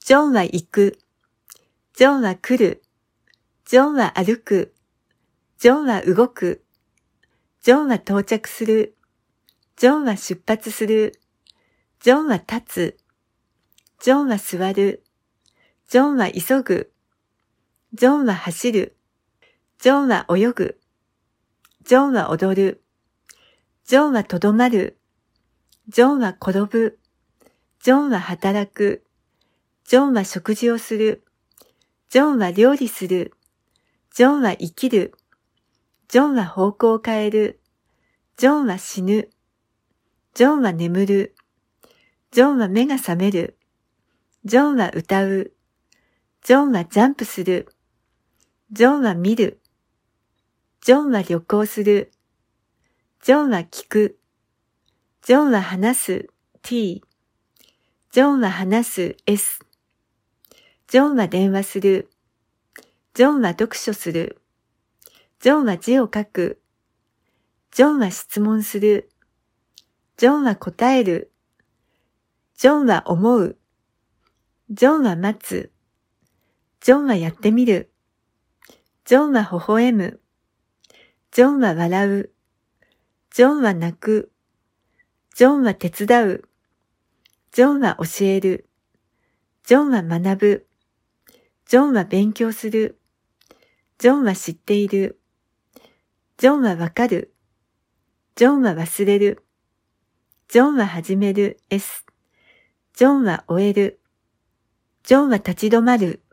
ジョンは行く。ジョンは来る。ジョンは歩く。ジョンは動く。ジョンは到着する。ジョンは出発する。ジョンは立つ。ジョンは座る。ジョンは急ぐ。ジョンは走る。ジョンは泳ぐ。ジョンは踊る。ジョンはとどまる。ジョンは転ぶ。ジョンは働く。ジョンは食事をする。ジョンは料理する。ジョンは生きる。ジョンは方向を変える。ジョンは死ぬ。ジョンは眠る。ジョンは目が覚める。ジョンは歌う。ジョンはジャンプする。ジョンは見る。ジョンは旅行する。ジョンは聞く。ジョンは話す T。ジョンは話す S。ジョンは電話する。ジョンは読書する。ジョンは字を書く。ジョンは質問する。ジョンは答える。ジョンは思う。ジョンは待つ。ジョンはやってみる。ジョンは微笑む。ジョンは笑う。ジョンは泣く。ジョンは手伝う。ジョンは教える。ジョンは学ぶ。ジョンは勉強する。ジョンは知っている。ジョンはわかる。ジョンは忘れる。ジョンは始める S。ジョンは終える。ジョンは立ち止まる。